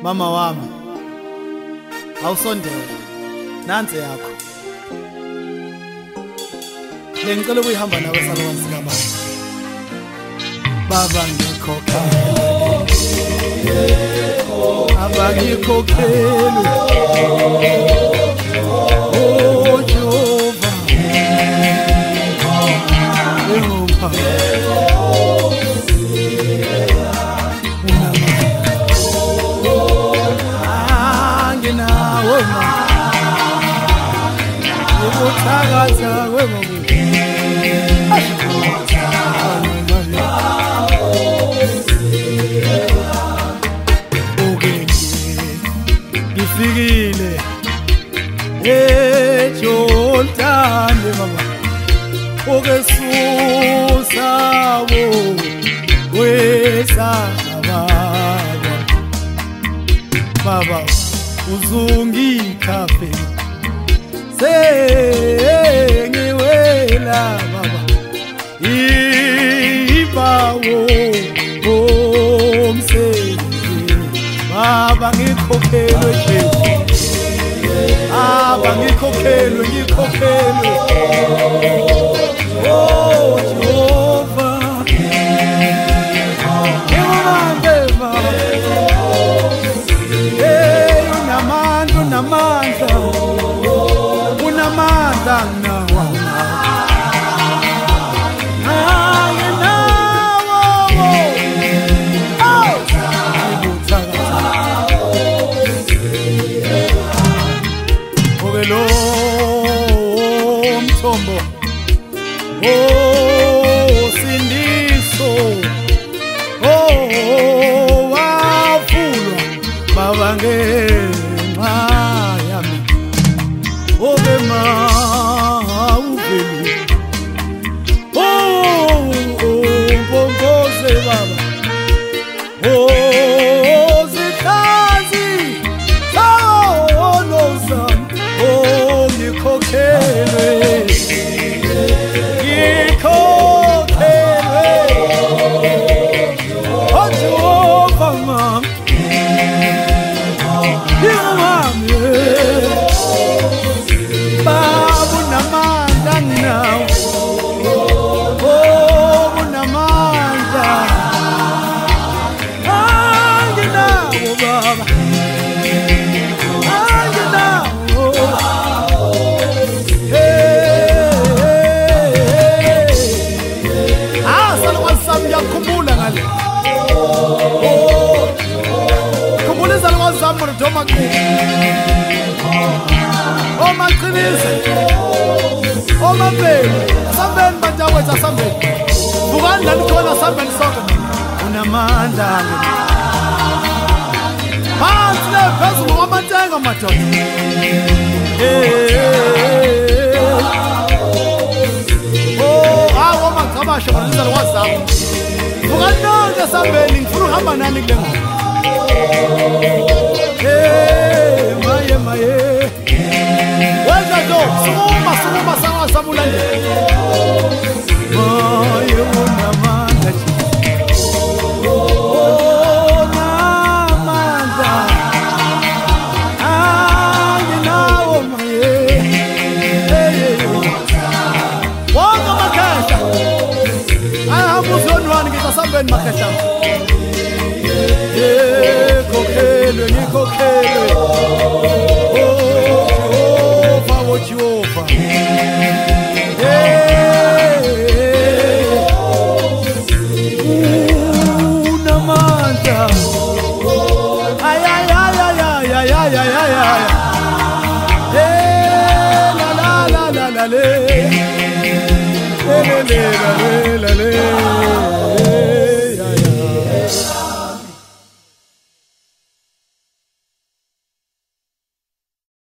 Mama wami awusondele nansi yakho ngicela ukuyihamba nawe salwane sika baba ngikhokhele abangikhokhele oh Jehova Thakatha kwemngoku ngifikile eJordan baba okesusabo wesaba baba uzungikhafe sengiwela baba ibawo omsebenzi baba ngikhokhelwe aba ngikhokhelwe oh Jehova unamandla sindiso wavulwa baba ngenxa yami obema uveli mbongoze baba zikhazi sawolozam ngikhokhele sambeni banjawethu asambeni bukani lani khona sambeni sonke unamandla phansi le phezulu kwamantenga madoda hawo mangcabashe banizala wazama bukani nonke sambeni ngifuna uhamba nani kule ngoma maye wenza lo sukuma sawasabulande maye unamandla namandla anginawo maye wonke amakhehla ahamba uzonwani ngisasambeni makhehla ngikhokhele Jehova unamandla ay la la